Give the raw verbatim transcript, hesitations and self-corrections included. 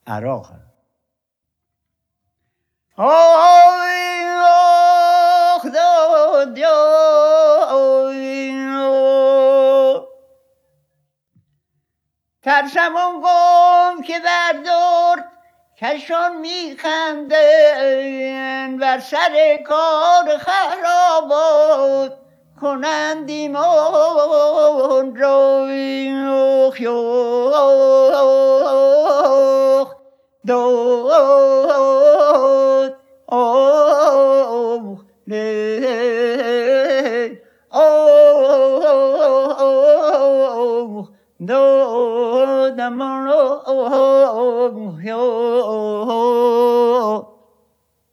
عراق هست. آی آخ داد ترسم آن قوم که بر درد کشان میخندن بر سر کار خرابات کنند ایمان را.